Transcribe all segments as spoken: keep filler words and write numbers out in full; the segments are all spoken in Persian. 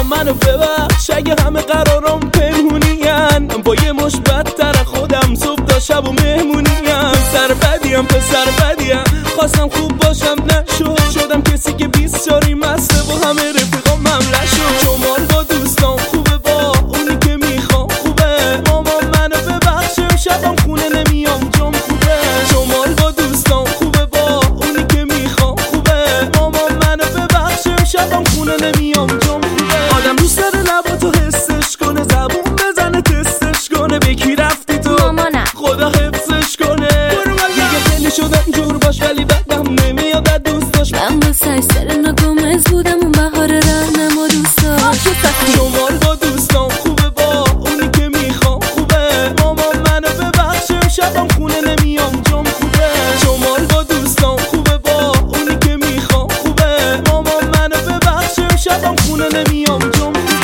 ماما منو ببخش اگه همه قرارم پنهونین، با یه مش بدتر خودم صبح تا شب و مهمونین. سر بدیم پسر بدیم، خواستم خوب باشم نشد، شدم کسی که بیست شاری مسته و همه رفیقام مملش شد. شمال با دوستان خوبه، با اونی که میخوام خوبه، ماما منو ببخش شبم خونه نمیام جام خوبه. شمال با دوستان خوبه، با اونی که میخوام خوبه، ماما منو ببخش شبم خونه نمیام جام خوبه. آدم دوست داره لباتو حسش کنه، زبون بزنه تستش کنه، به کی رفتی تو مامانم خدا حفظش کنه. دیگه خیلی شدم جور باش ولی بعدم نمیاد از دوستاش. من با سرسر ناگمز بودم اون بهار رهنم و دوستاش. شمال با دوستان خوبه، با اونی که میخوام خوبه، ماما منو ببخش شبم خونه نمیام جام خوبه. شمال با دوستان خوبه، با اونی که میخوام خوبه، ماما منو ببخش شبم خونه نمیام جام خوبه.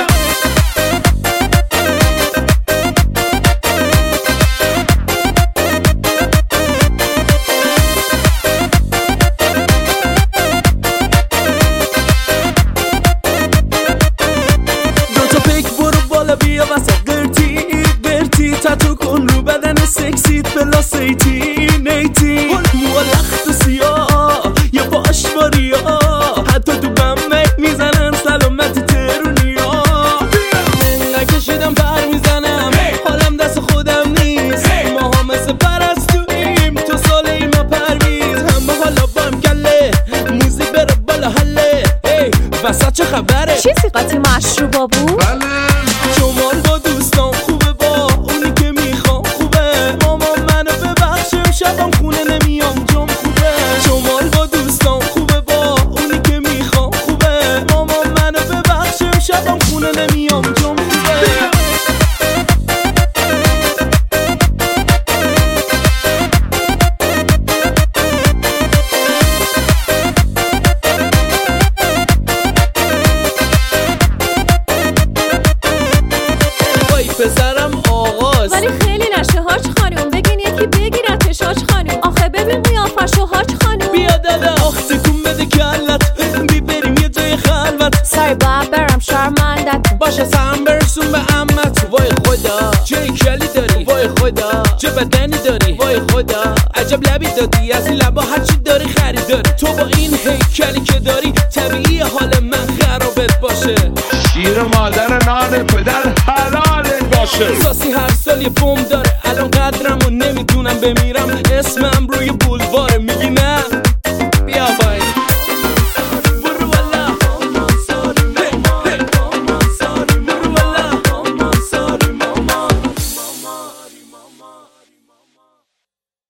بیا واسه قرتی قرتی، تتو کن رو بدن سکسیت بلا سیتی نیتی، مو لخت و سیاه یا باش باریا، حتی تو بمه میزنن سلامت ترونیا. نکشیدم پر میزنم حالم دست خودم نیست، ما ها مثل پرستویم تو سال ایما پرویز، همه حالا بام کله موزیک بره بالا حله. وسط چه خبره؟ چیزی قاطی مشروبا بود؟ شمال با دوستان خوبه، با اونی که میخوام خوبه، ماما منو ببخش شبم خونه نمیام جام خوبه. شمال با دوستان خوبه، با اونی که میخوام خوبه، ماما منو ببخش شبم خونه نمیام جام خوبه. پسرم آغاز ولی خیلی نشه هاج خانوم، بگین یکی بگیرتش هاج خانوم. آخه ببین قیافشو هاج خانوم. بیا دادا آخ تکون بده کلت، بی بریم یه جای خلوت. سای باید برم شرمندت باشه سهم برسون به امت. وای خدا چه کلی داری، وای خدا چه بدنی داری، وای خدا عجب لبی دادی، از این لبا هرچی داری خریداری. تو با این هیکلی که داری طبیعی حال من خرابت باشه. شیر مادر نان پدر حلالت باشه. ساسی هر سال یه بوم داره، الان قدرم و نمیدونم بمیرم، اسمم روی بولواره میگه